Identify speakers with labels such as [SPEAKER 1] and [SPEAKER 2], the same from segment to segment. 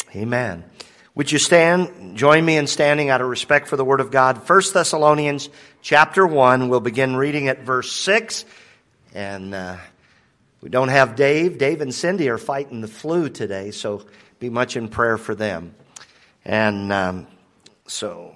[SPEAKER 1] Amen. Would you stand, join me in standing out of respect for the Word of God? 1 Thessalonians chapter 1, we'll begin reading at verse 6. And we don't have Dave. Dave and Cindy are fighting the flu today, so be much in prayer for them. And so,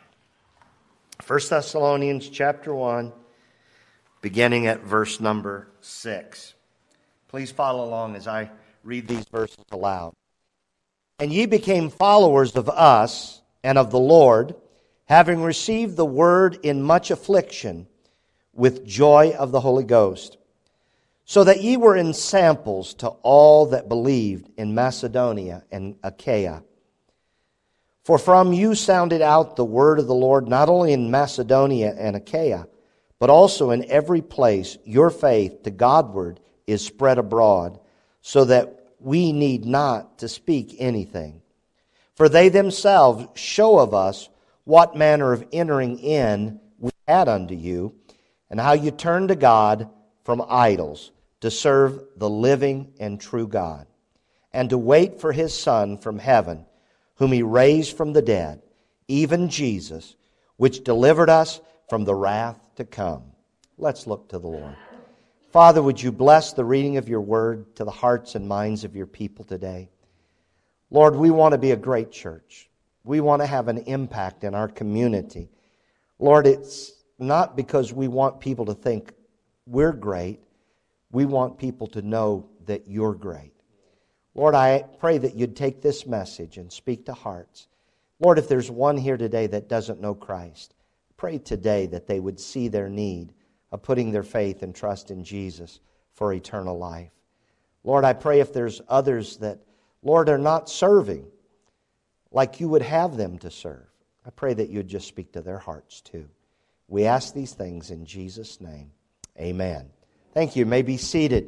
[SPEAKER 1] 1 Thessalonians chapter 1, beginning at verse number 6. Please follow along as I read these verses aloud. And ye became followers of us and of the Lord, having received the word in much affliction, with joy of the Holy Ghost, so that ye were ensamples to all that believed in Macedonia and Achaia. For from you sounded out the word of the Lord, not only in Macedonia and Achaia, but also in every place your faith to Godward is spread abroad, so that we need not to speak anything. For they themselves show of us what manner of entering in we had unto you, and how you turned to God from idols to serve the living and true God, and to wait for His Son from heaven, whom He raised from the dead, even Jesus, which delivered us from the wrath to come. Let's look to the Lord. Father, would you bless the reading of your word to the hearts and minds of your people today? Lord, we want to be a great church. We want to have an impact in our community. Lord, it's not because we want people to think we're great. We want people to know that you're great. Lord, I pray that you'd take this message and speak to hearts. Lord, if there's one here today that doesn't know Christ, pray today that they would see their need of putting their faith and trust in Jesus for eternal life. Lord, I pray if there's others that, Lord, are not serving like you would have them to serve, I pray that you'd just speak to their hearts too. We ask these things in Jesus' name. Amen. Thank you. You may be seated.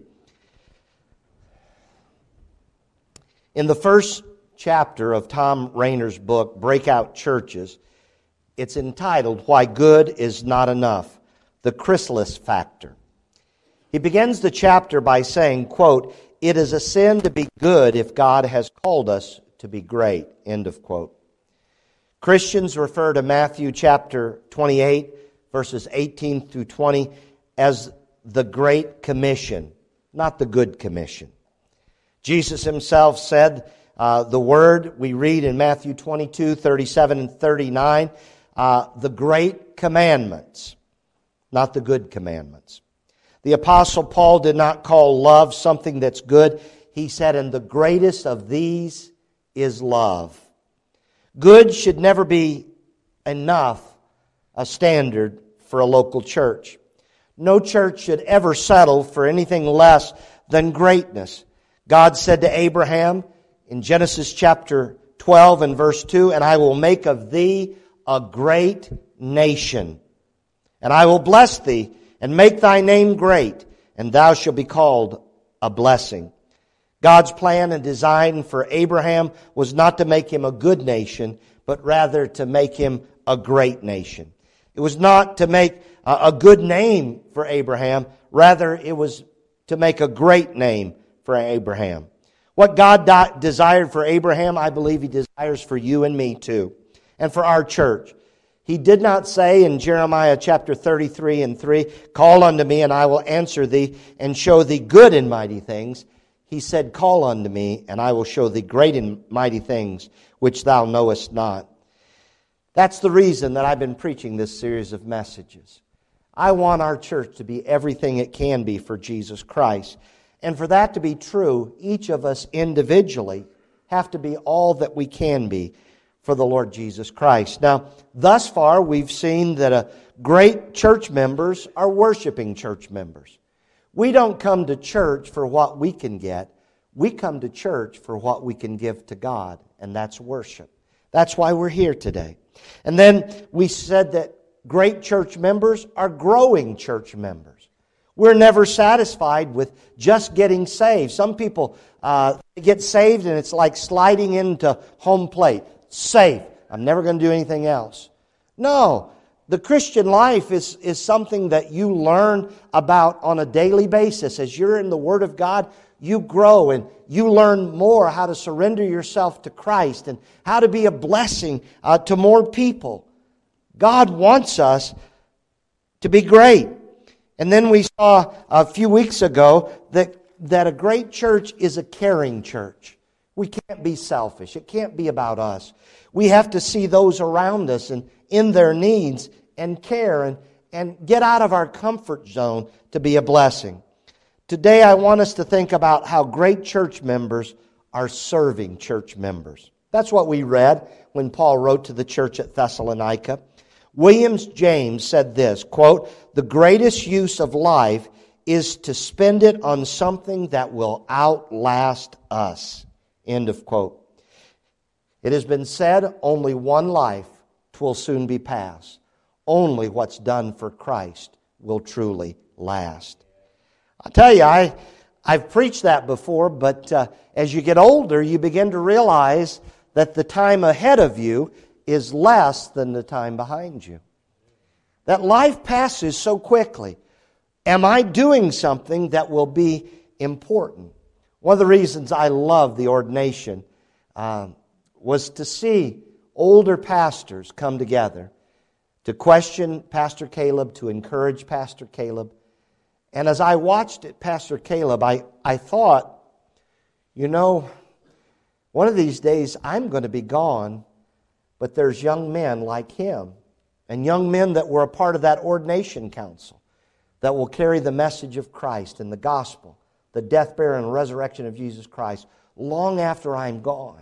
[SPEAKER 1] In the first chapter of Tom Rainer's book, Breakout Churches, it's entitled, Why Good Is Not Enough, the Chrysalis Factor. He begins the chapter by saying, quote, it is a sin to be good if God has called us to be great, end of quote. Christians refer to Matthew chapter 28, verses 18 through 20, as the Great Commission, not the Good Commission. Jesus himself said the word we read in Matthew 22, 37 and 39, the Great Commandments, not the Good Commandments. The Apostle Paul did not call love something that's good. He said, and the greatest of these is love. Good should never be enough a standard for a local church. No church should ever settle for anything less than greatness. God said to Abraham in Genesis chapter 12 and verse 2, and I will make of thee a great nation. And I will bless thee and make thy name great, and thou shalt be called a blessing. God's plan and design for Abraham was not to make him a good nation, but rather to make him a great nation. It was not to make a good name for Abraham, rather it was to make a great name for Abraham. What God desired for Abraham, I believe He desires for you and me too, and for our church. He did not say in Jeremiah chapter 33 and 3, call unto me and I will answer thee and show thee good and mighty things. He said, call unto me and I will show thee great and mighty things which thou knowest not. That's the reason that I've been preaching this series of messages. I want our church to be everything it can be for Jesus Christ. And for that to be true, each of us individually have to be all that we can be for the Lord Jesus Christ. Now, thus far, we've seen that great church members are worshiping church members. We don't come to church for what we can get. We come to church for what we can give to God, and that's worship. That's why we're here today. And then we said that great church members are growing church members. We're never satisfied with just getting saved. Some people get saved and it's like sliding into home plate. Safe. I'm never going to do anything else. No. The Christian life is something that you learn about on a daily basis. As you're in the Word of God, you grow and you learn more how to surrender yourself to Christ and how to be a blessing to more people. God wants us to be great. And then we saw a few weeks ago that a great church is a caring church. We can't be selfish. It can't be about us. We have to see those around us and in their needs and care and get out of our comfort zone to be a blessing. Today I want us to think about how great church members are serving church members. That's what we read when Paul wrote to the church at Thessalonica. William James said this, quote, "The greatest use of life is to spend it on something that will outlast us." End of quote. It has been said, only one life will soon be past. Only what's done for Christ will truly last. I'll tell you, I've preached that before, but as you get older, you begin to realize that the time ahead of you is less than the time behind you. That life passes so quickly. Am I doing something that will be important? One of the reasons I love the ordination was to see older pastors come together to question Pastor Caleb, to encourage Pastor Caleb. And as I watched it, Pastor Caleb, I thought, one of these days I'm going to be gone, but there's young men like him and young men that were a part of that ordination council that will carry the message of Christ and the gospel, the death, burial, and resurrection of Jesus Christ long after I'm gone.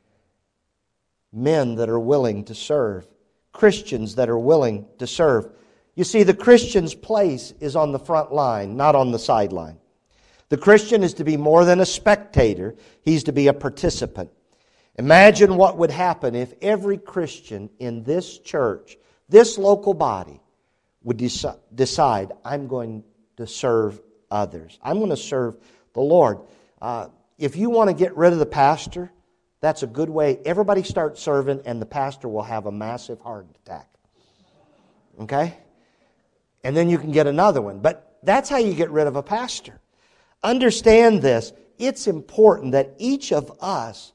[SPEAKER 1] Men that are willing to serve. Christians that are willing to serve. You see, the Christian's place is on the front line, not on the sideline. The Christian is to be more than a spectator. He's to be a participant. Imagine what would happen if every Christian in this church, this local body, would decide, I'm going to serve others. I'm going to serve the Lord. If you want to get rid of the pastor, that's a good way. Everybody start serving and the pastor will have a massive heart attack. Okay? And then you can get another one. But that's how you get rid of a pastor. Understand this. It's important that each of us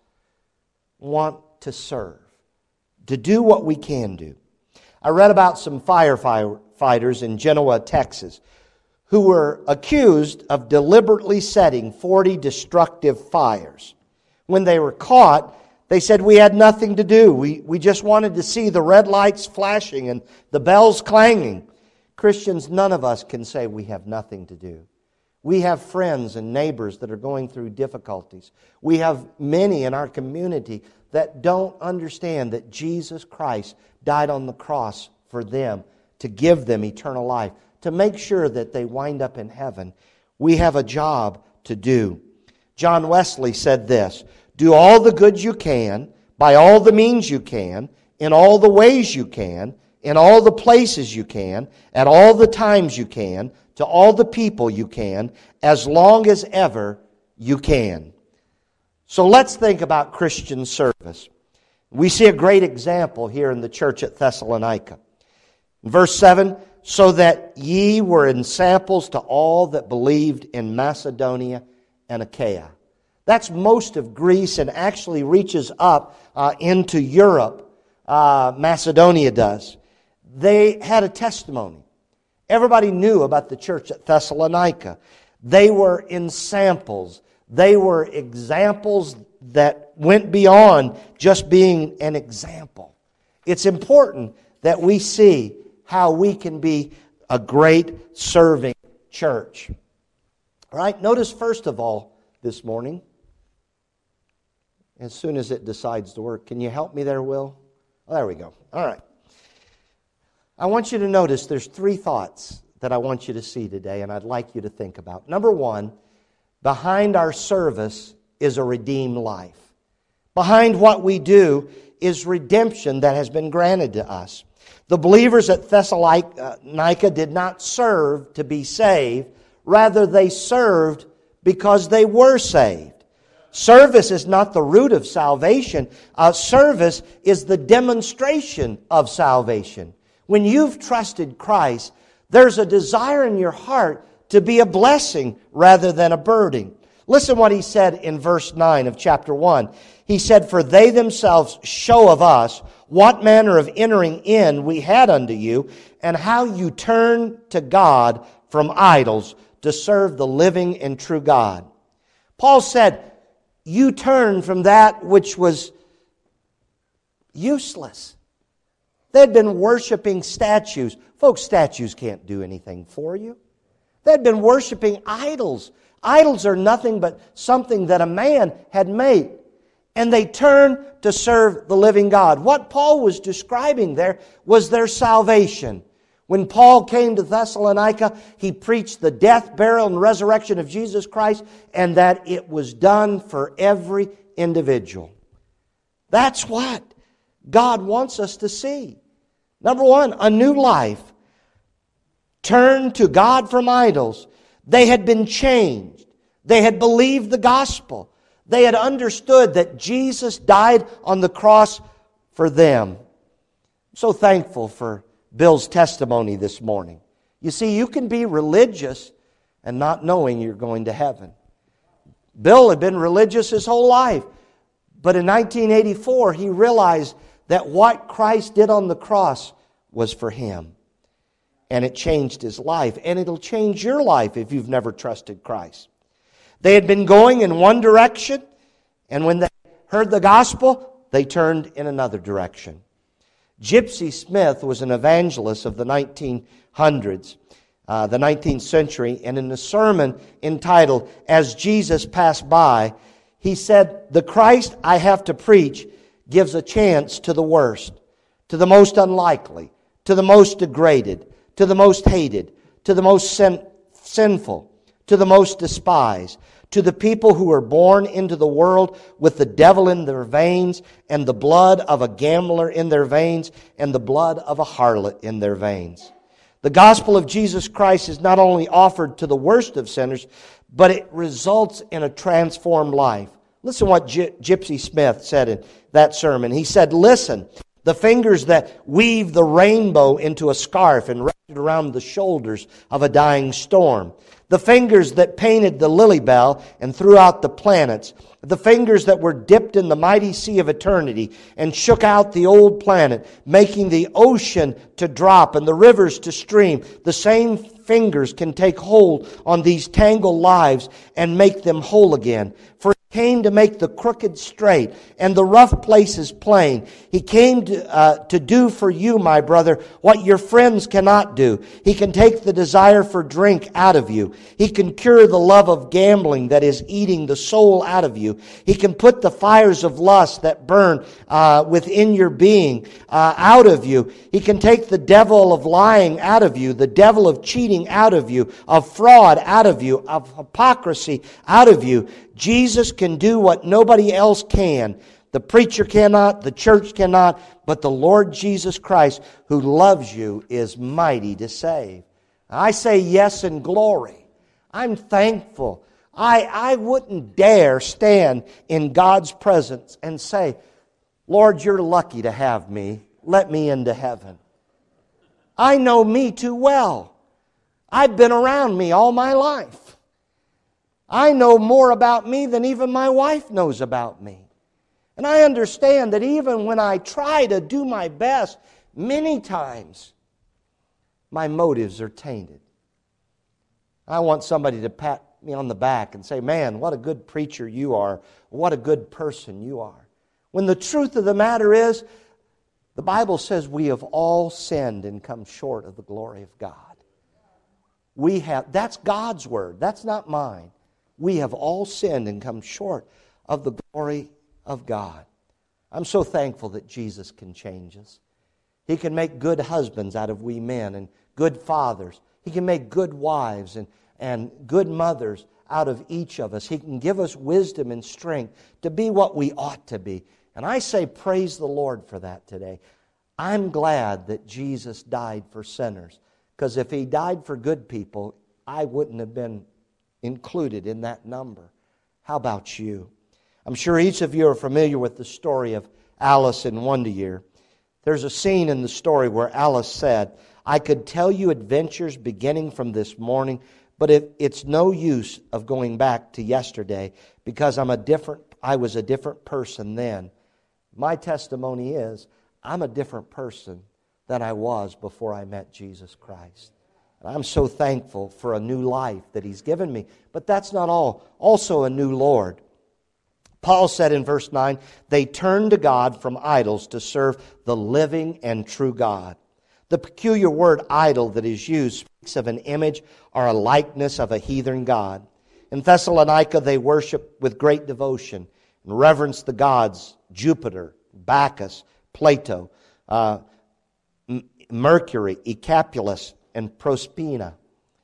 [SPEAKER 1] want to serve, to do what we can do. I read about some firefighters in Genoa, Texas, who were accused of deliberately setting 40 destructive fires. When they were caught, they said, we had nothing to do. We just wanted to see the red lights flashing and the bells clanging. Christians, none of us can say we have nothing to do. We have friends and neighbors that are going through difficulties. We have many in our community that don't understand that Jesus Christ died on the cross for them to give them eternal life, to make sure that they wind up in heaven. We have a job to do. John Wesley said this, "Do all the good you can, by all the means you can, in all the ways you can, in all the places you can, at all the times you can, to all the people you can, as long as ever you can." So let's think about Christian service. We see a great example here in the church at Thessalonica. Verse 7, "So that ye were ensamples to all that believed in Macedonia and Achaia." That's most of Greece and actually reaches up into Europe. Macedonia does. They had a testimony. Everybody knew about the church at Thessalonica. They were ensamples. They were examples that went beyond just being an example. It's important that we see how we can be a great serving church. All right, notice first of all this morning, as soon as it decides to work, can you help me there, Will? Oh, there we go. All right. I want you to notice there's 3 thoughts that I want you to see today, and I'd like you to think about. Number 1, behind our service is a redeemed life. Behind what we do is redemption that has been granted to us. The believers at Thessalonica did not serve to be saved. Rather, they served because they were saved. Service is not the root of salvation. Service is the demonstration of salvation. When you've trusted Christ, there's a desire in your heart to be a blessing rather than a burden. Listen what he said in verse 9 of chapter 1. He said, "For they themselves show of us what manner of entering in we had unto you, and how you turned to God from idols to serve the living and true God." Paul said, you turned from that which was useless. They'd been worshiping statues. Folks, statues can't do anything for you. They'd been worshiping idols. Idols are nothing but something that a man had made. And they turned to serve the living God. What Paul was describing there was their salvation. When Paul came to Thessalonica, he preached the death, burial, and resurrection of Jesus Christ, and that it was done for every individual. That's what God wants us to see. Number one, a new life. Turn to God from idols. They had been changed. They had believed the gospel. They had understood that Jesus died on the cross for them. I'm so thankful for Bill's testimony this morning. You see, you can be religious and not knowing you're going to heaven. Bill had been religious his whole life. But in 1984, he realized that what Christ did on the cross was for him. And it changed his life. And it'll change your life if you've never trusted Christ. They had been going in one direction, and when they heard the gospel, they turned in another direction. Gypsy Smith was an evangelist of the 1900s, the 19th century, and in a sermon entitled, "As Jesus Passed By," he said, "The Christ I have to preach gives a chance to the worst, to the most unlikely, to the most degraded, to the most hated, to the most sinful, to the most despised, to the people who are born into the world with the devil in their veins, and the blood of a gambler in their veins, and the blood of a harlot in their veins." The gospel of Jesus Christ is not only offered to the worst of sinners, but it results in a transformed life. Listen what Gypsy Smith said in that sermon. He said, "Listen, the fingers that weave the rainbow into a scarf and wrap it around the shoulders of a dying storm. The fingers that painted the lily bell and threw out the planets. The fingers that were dipped in the mighty sea of eternity and shook out the old planet, making the ocean to drop and the rivers to stream. The same fingers can take hold on these tangled lives and make them whole again. For He came to make the crooked straight and the rough places plain. He came to do for you, my brother, what your friends cannot do. He can take the desire for drink out of you. He can cure the love of gambling that is eating the soul out of you. He can put the fires of lust that burn within your being out of you. He can take the devil of lying out of you, the devil of cheating out of you, of fraud out of you, of hypocrisy out of you. Jesus can do what nobody else can. The preacher cannot, the church cannot, but the Lord Jesus Christ, who loves you, is mighty to save. I say yes in glory. I'm thankful. I wouldn't dare stand in God's presence and say, "Lord, you're lucky to have me. Let me into heaven." I know me too well. I've been around me all my life. I know more about me than even my wife knows about me. And I understand that even when I try to do my best, many times my motives are tainted. I want somebody to pat me on the back and say, "Man, what a good preacher you are. What a good person you are." When the truth of the matter is, the Bible says we have all sinned and come short of the glory of God. That's God's word. That's not mine. We have all sinned and come short of the glory of God. I'm so thankful that Jesus can change us. He can make good husbands out of we men and good fathers. He can make good wives and good mothers out of each of us. He can give us wisdom and strength to be what we ought to be. And I say praise the Lord for that today. I'm glad that Jesus died for sinners. Because if He died for good people, I wouldn't have been included in that number. How about you? I'm sure each of you are familiar with the story of Alice in Wonder Year. There's a scene in the story where Alice said, "I could tell you adventures beginning from this morning, But it's no use of going back to yesterday because I was a different person then. My testimony is I'm a different person than I was before I met Jesus Christ. And I'm so thankful for a new life that He's given me. But that's not all. Also a new Lord. Paul said in verse 9, they turned to God from idols to serve the living and true God. The peculiar word idol that is used speaks of an image or a likeness of a heathen god. In Thessalonica, they worship with great devotion and reverence the gods Jupiter, Bacchus, Plato, Mercury, Ecapulus, and Prospina.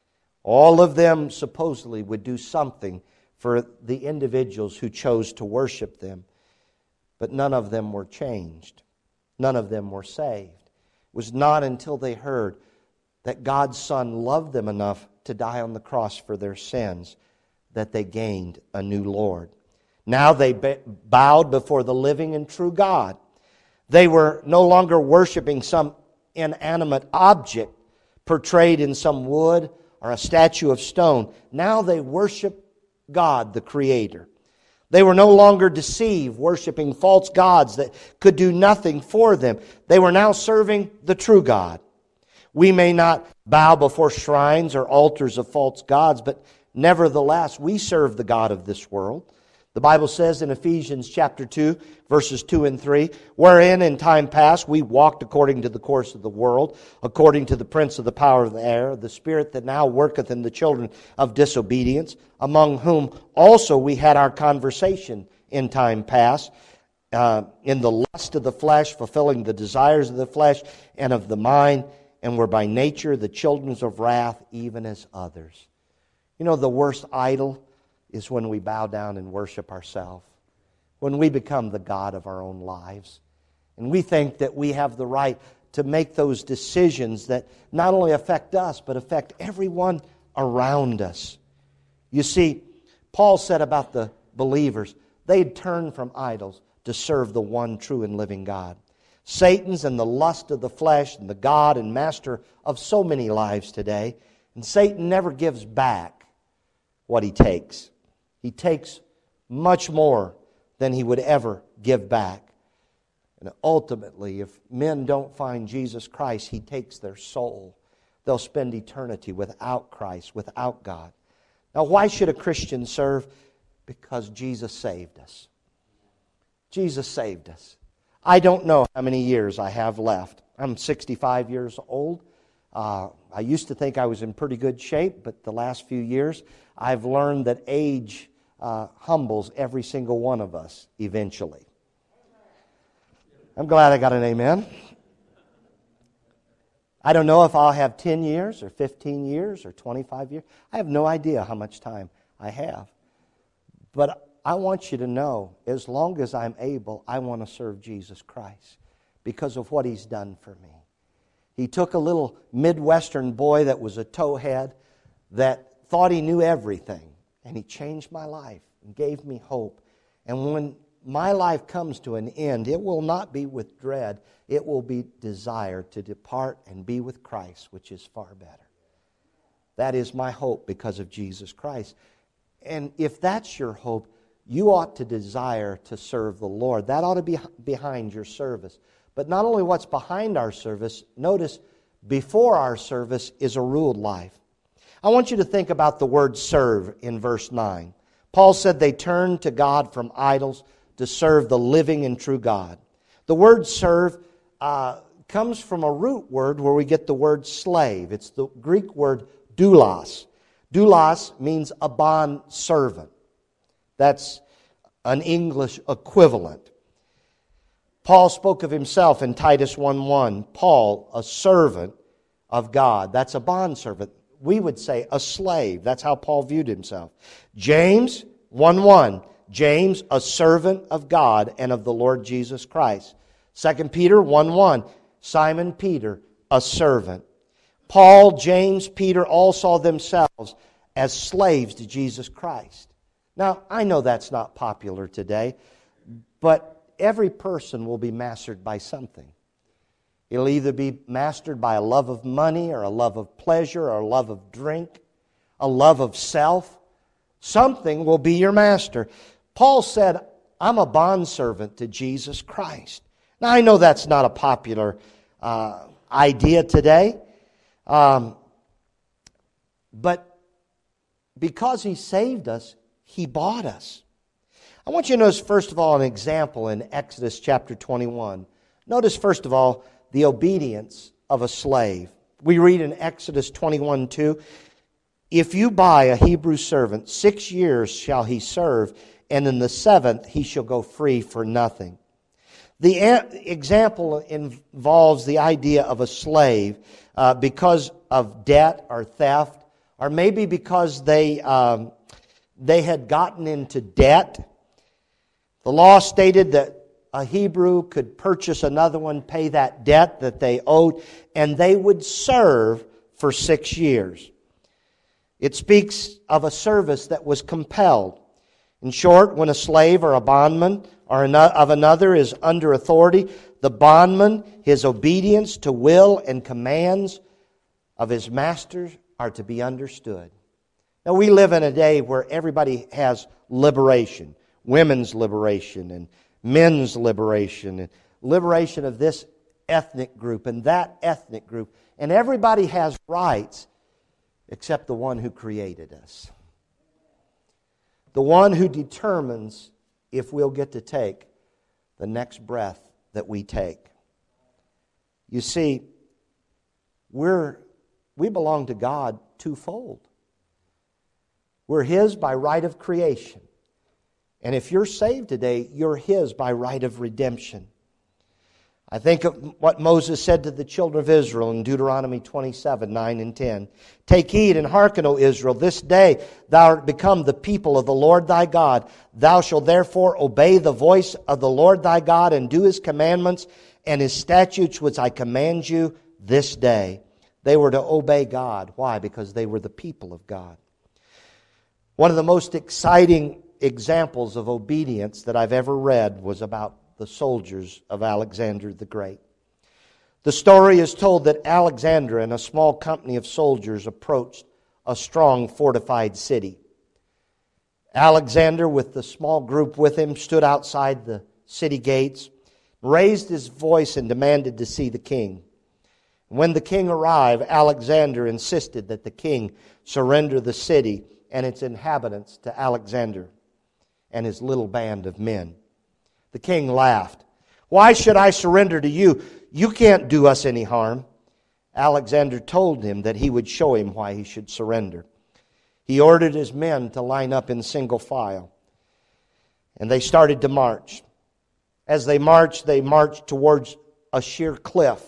[SPEAKER 1] All of them supposedly would do something for the individuals who chose to worship them. But none of them were changed. None of them were saved. It was not until they heard that God's Son loved them enough to die on the cross for their sins that they gained a new Lord. Now they bowed before the living and true God. They were no longer worshiping some inanimate object portrayed in some wood or a statue of stone. Now they worship God, the Creator. They were no longer deceived, worshiping false gods that could do nothing for them. They were now serving the true God. We may not bow before shrines or altars of false gods, but nevertheless, we serve the God of this world. The Bible says in Ephesians chapter 2, verses 2 and 3, wherein in time past we walked according to the course of the world, according to the prince of the power of the air, the spirit that now worketh in the children of disobedience, among whom also we had our conversation in time past, in the lust of the flesh, fulfilling the desires of the flesh and of the mind, and were by nature the children of wrath, even as others. You know, the worst idol is when we bow down and worship ourselves, when we become the God of our own lives. And we think that we have the right to make those decisions that not only affect us, but affect everyone around us. You see, Paul said about the believers, they'd turned from idols to serve the one true and living God. Satan's and the lust of the flesh and the God and master of so many lives today. And Satan never gives back what he takes. He takes much more than he would ever give back. And ultimately, if men don't find Jesus Christ, He takes their soul. They'll spend eternity without Christ, without God. Now, why should a Christian serve? Because Jesus saved us. Jesus saved us. I don't know how many years I have left. I'm 65 years old. I used to think I was in pretty good shape, but the last few years I've learned that age humbles every single one of us eventually. I'm glad I got an amen. I don't know if I'll have 10 years or 15 years or 25 years. I have no idea how much time I have. But I want you to know, as long as I'm able, I want to serve Jesus Christ because of what He's done for me. He took a little Midwestern boy that was a towhead that thought he knew everything, and He changed my life and gave me hope. And when my life comes to an end, it will not be with dread. It will be desire to depart and be with Christ, which is far better. That is my hope because of Jesus Christ. And if that's your hope, you ought to desire to serve the Lord. That ought to be behind your service. But not only what's behind our service, notice before our service is a ruled life. I want you to think about the word serve in verse 9. Paul said they turned to God from idols to serve the living and true God. The word serve comes from a root word where we get the word slave. It's the Greek word doulos. Doulos means a bond servant. That's an English equivalent. Paul spoke of himself in Titus 1:1. Paul, a servant of God. That's a bondservant. We would say a slave. That's how Paul viewed himself. James 1:1. James, a servant of God and of the Lord Jesus Christ. 2 Peter 1:1. Simon Peter, a servant. Paul, James, Peter all saw themselves as slaves to Jesus Christ. Now, I know that's not popular today, but every person will be mastered by something. It'll either be mastered by a love of money or a love of pleasure or a love of drink a love of self, something will be your master. Paul said, I'm a bondservant to Jesus Christ. Now, I know that's not a popular idea today, but because He saved us, He bought us. I want you to notice, first of all, an example in Exodus chapter 21. Notice, first of all, the obedience of a slave. We read in Exodus 21:2, if you buy a Hebrew servant, 6 years shall he serve, and in the 7th he shall go free for nothing. The example involves the idea of a slave because of debt or theft, or maybe because they had gotten into debt. The law stated that a Hebrew could purchase another one, pay that debt that they owed, and they would serve for 6 years. It speaks of a service that was compelled. In short, when a slave or a bondman or of another is under authority, the bondman, his obedience to will and commands of his masters are to be understood. Now, we live in a day where everybody has liberation, women's liberation and men's liberation, and liberation of this ethnic group and that ethnic group. And everybody has rights except the one who created us. The one who determines if we'll get to take the next breath that we take. You see, we belong to God twofold. We're His by right of creation. And if you're saved today, you're His by right of redemption. I think of what Moses said to the children of Israel in Deuteronomy 27:9 and 10. Take heed and hearken, O Israel, this day thou art become the people of the Lord thy God. Thou shalt therefore obey the voice of the Lord thy God and do His commandments and His statutes which I command you this day. They were to obey God. Why? Because they were the people of God. One of the most exciting examples of obedience that I've ever read was about the soldiers of Alexander the Great. The story is told that Alexander and a small company of soldiers approached a strong fortified city. Alexander, with the small group with him, stood outside the city gates, raised his voice and demanded to see the king. When the king arrived, Alexander insisted that the king surrender the city and its inhabitants to Alexander and his little band of men. The king laughed. Why should I surrender to you? You can't do us any harm. Alexander told him that he would show him why he should surrender. He ordered his men to line up in single file. And they started to march. As they marched towards a sheer cliff.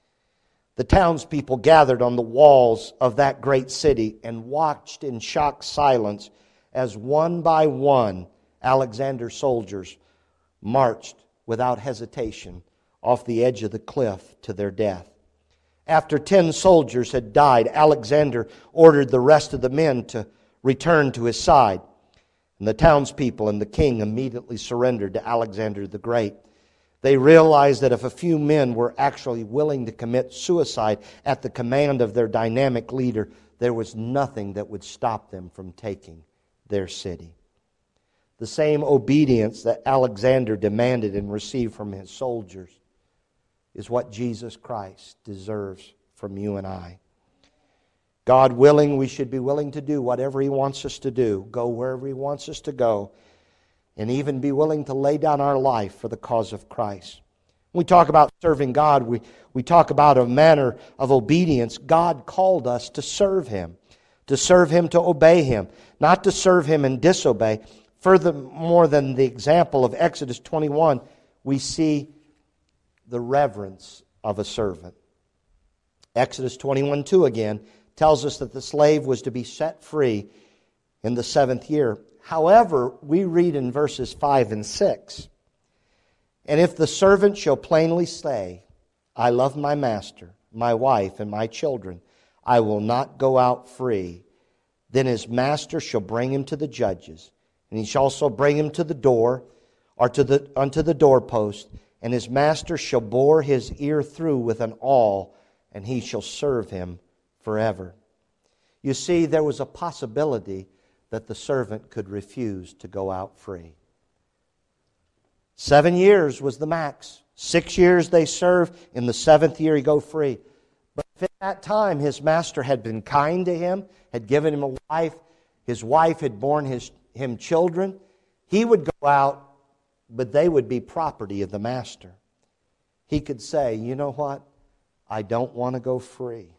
[SPEAKER 1] The townspeople gathered on the walls of that great city and watched in shocked silence as one by one Alexander's soldiers marched without hesitation off the edge of the cliff to their death. After 10 soldiers had died, Alexander ordered the rest of the men to return to his side. And the townspeople and the king immediately surrendered to Alexander the Great. They realized that if a few men were actually willing to commit suicide at the command of their dynamic leader, there was nothing that would stop them from taking their city. The same obedience that Alexander demanded and received from his soldiers is what Jesus Christ deserves from you and I. God willing, we should be willing to do whatever He wants us to do, go wherever He wants us to go, and even be willing to lay down our life for the cause of Christ. When we talk about serving God, we talk about a manner of obedience. God called us to serve Him, to obey Him, not to serve Him and disobey. Furthermore than the example of Exodus 21, we see the reverence of a servant. Exodus 21:2 again tells us that the slave was to be set free in the 7th year. However, we read in verses 5 and 6, and if the servant shall plainly say, I love my master, my wife, and my children, I will not go out free, then his master shall bring him to the judges, and he shall also bring him to the door, or unto the doorpost, and his master shall bore his ear through with an awl, and he shall serve him forever. You see, there was a possibility that the servant could refuse to go out free. 7 years was the max. 6 years they serve. In the 7th year, he go free. But if at that time his master had been kind to him, had given him a wife, his wife had borne him children, he would go out, but they would be property of the master. He could say, you know what? I don't want to go free.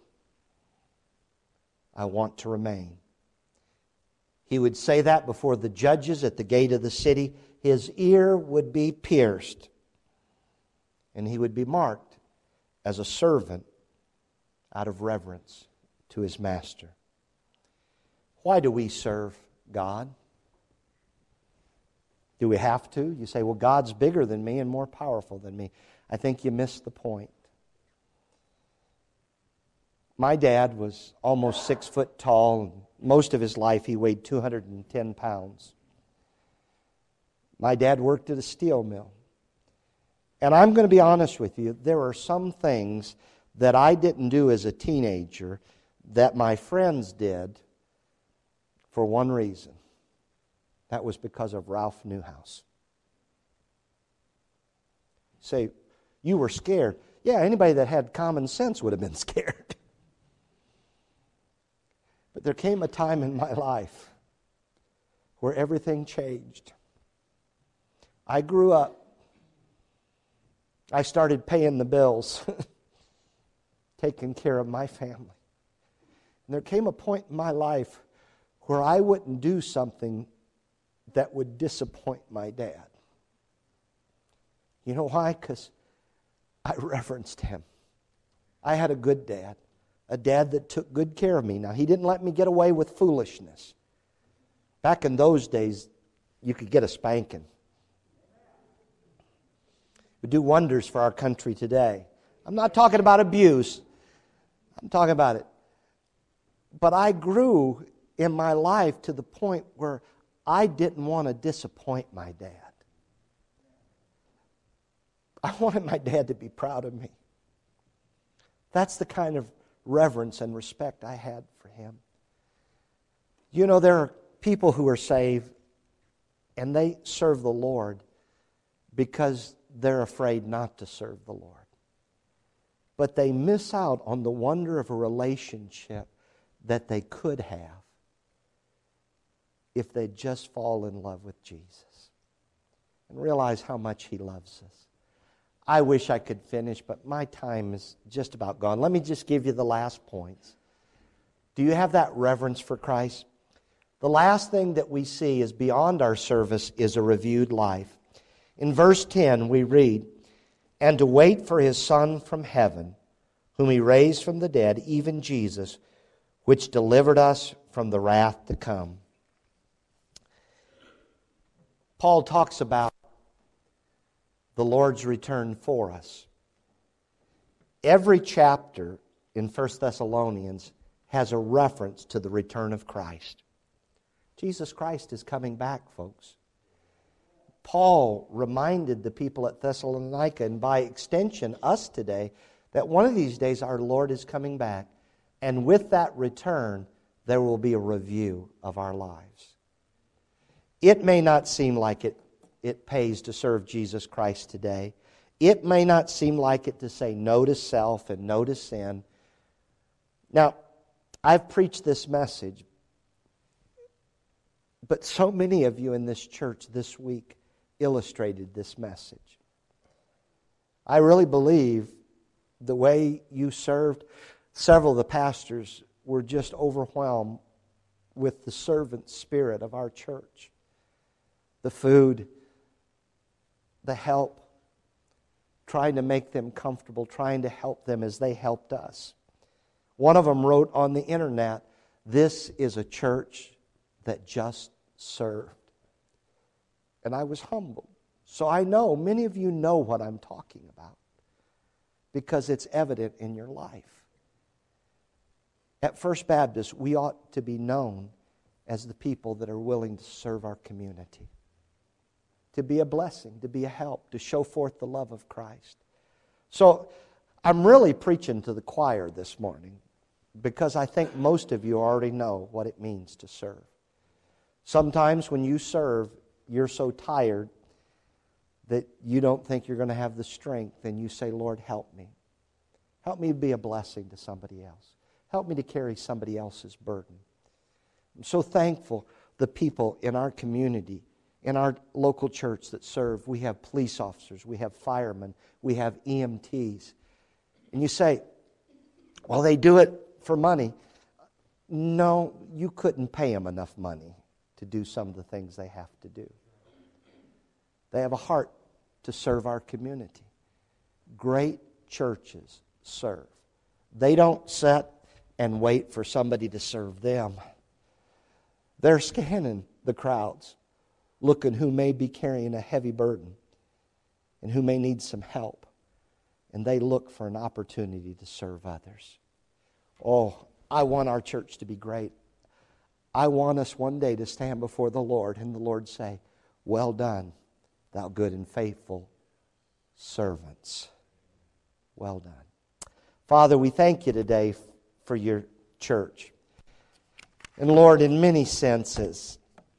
[SPEAKER 1] I want to remain. He would say that before the judges at the gate of the city. His ear would be pierced, and he would be marked as a servant out of reverence to his master. Why do we serve God? Do we have to? You say, well, God's bigger than me and more powerful than me. I think you missed the point. My dad was almost 6 foot tall, and most of his life he weighed 210 pounds. My dad worked at a steel mill. And I'm going to be honest with you, there are some things that I didn't do as a teenager that my friends did for one reason. That was because of Ralph Newhouse. Say, you were scared. Yeah, anybody that had common sense would have been scared. But there came a time in my life where everything changed. I grew up. I started paying the bills, taking care of my family. And there came a point in my life where I wouldn't do something that would disappoint my dad. You know why? Because I reverenced him. I had a good dad, a dad that took good care of me. Now, he didn't let me get away with foolishness. Back in those days, you could get a spanking. It would do wonders for our country today. I'm not talking about abuse. I'm talking about it. But I grew in my life to the point where I didn't want to disappoint my dad. I wanted my dad to be proud of me. That's the kind of reverence and respect I had for him. You know, there are people who are saved and they serve the Lord because they're afraid not to serve the Lord. But they miss out on the wonder of a relationship that they could have if they'd just fall in love with Jesus and realize how much He loves us. I wish I could finish, but my time is just about gone. Let me just give you the last points. Do you have that reverence for Christ? The last thing that we see is beyond our service is a reviewed life. In verse 10 we read, "And to wait for His Son from heaven, whom He raised from the dead, even Jesus, which delivered us from the wrath to come." Paul talks about the Lord's return for us. Every chapter in 1 Thessalonians has a reference to the return of Christ. Jesus Christ is coming back, folks. Paul reminded the people at Thessalonica, and by extension us today, that one of these days our Lord is coming back. And with that return, there will be a review of our lives. It may not seem like it pays to serve Jesus Christ today. It may not seem like it to say no to self and no to sin. Now, I've preached this message, but so many of you in this church this week illustrated this message. I really believe the way you served, several of the pastors were just overwhelmed with the servant spirit of our church. The food, the help, trying to make them comfortable, trying to help them as they helped us. One of them wrote on the internet, "This is a church that just served." And I was humbled. So I know many of you know what I'm talking about because it's evident in your life. At First Baptist, we ought to be known as the people that are willing to serve our community, to be a blessing, to be a help, to show forth the love of Christ. So I'm really preaching to the choir this morning because I think most of you already know what it means to serve. Sometimes when you serve, you're so tired that you don't think you're going to have the strength, and you say, Lord, help me. Help me be a blessing to somebody else. Help me to carry somebody else's burden. I'm so thankful the people in our community, in our local church that serve. We have police officers, we have firemen, we have EMTs. And you say, well, they do it for money. No, you couldn't pay them enough money to do some of the things they have to do. They have a heart to serve our community. Great churches serve. They don't sit and wait for somebody to serve them. They're scanning the crowds, looking who may be carrying a heavy burden and who may need some help. And they look for an opportunity to serve others. Oh, I want our church to be great. I want us one day to stand before the Lord and the Lord say, well done, thou good and faithful servants. Well done. Father, we thank you today for your church. And Lord, in many senses,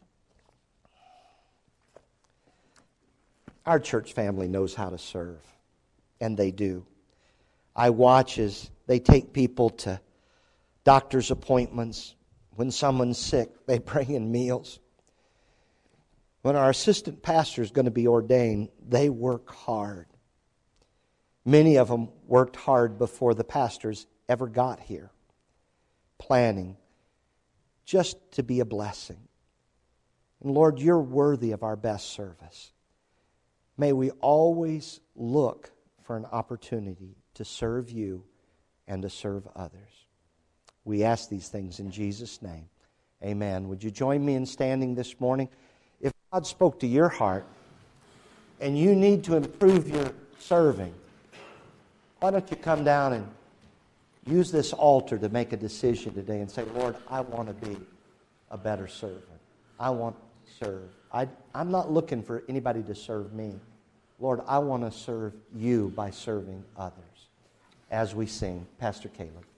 [SPEAKER 1] our church family knows how to serve. And they do. I watch as they take people to doctor's appointments. When someone's sick, they bring in meals. When our assistant pastor is going to be ordained, they work hard. Many of them worked hard before the pastors ever got here, planning just to be a blessing. And Lord, you're worthy of our best service. May we always look for an opportunity to serve you and to serve others. We ask these things in Jesus' name. Amen. Would you join me in standing this morning? If God spoke to your heart and you need to improve your serving, why don't you come down and use this altar to make a decision today and say, Lord, I want to be a better servant. I want to serve. I'm not looking for anybody to serve me. Lord, I want to serve you by serving others. As we sing, Pastor Caleb.